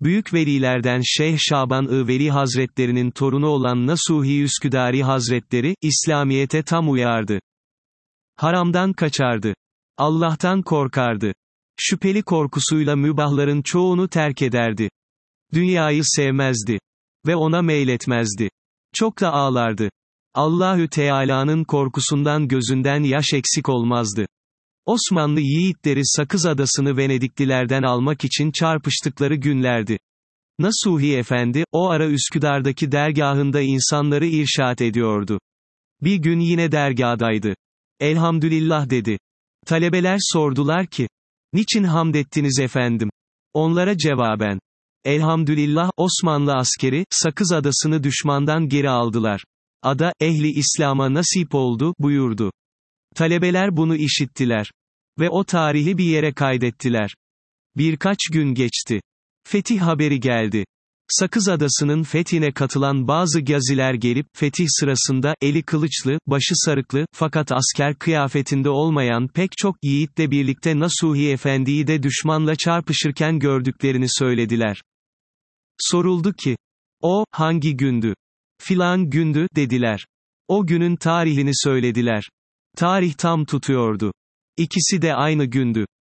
Büyük velilerden Şeyh Şaban-ı Veli Hazretlerinin torunu olan Nasuhi Üsküdari Hazretleri, İslamiyete tam uyardı. Haramdan kaçardı. Allah'tan korkardı. Şüpheli korkusuyla mübahların çoğunu terk ederdi. Dünyayı sevmezdi. Ve ona meyletmezdi. Çok da ağlardı. Allahü Teala'nın korkusundan gözünden yaş eksik olmazdı. Osmanlı yiğitleri Sakız Adası'nı Venediklilerden almak için çarpıştıkları günlerdi. Nasuhi Efendi, o ara Üsküdar'daki dergahında insanları irşad ediyordu. Bir gün yine dergâdaydı. Elhamdülillah dedi. Talebeler sordular ki, niçin hamd ettiniz efendim? Onlara cevaben, elhamdülillah, Osmanlı askeri, Sakız Adası'nı düşmandan geri aldılar. Ada, ehli İslam'a nasip oldu, buyurdu. Talebeler bunu işittiler. Ve o tarihi bir yere kaydettiler. Birkaç gün geçti. Fetih haberi geldi. Sakız Adası'nın fethine katılan bazı gaziler gelip, fetih sırasında, eli kılıçlı, başı sarıklı, fakat asker kıyafetinde olmayan pek çok yiğitle birlikte Nasuhi Efendi'yi de düşmanla çarpışırken gördüklerini söylediler. Soruldu ki, o, hangi gündü? Filan gündü, dediler. O günün tarihini söylediler. Tarih tam tutuyordu. İkisi de aynı gündü.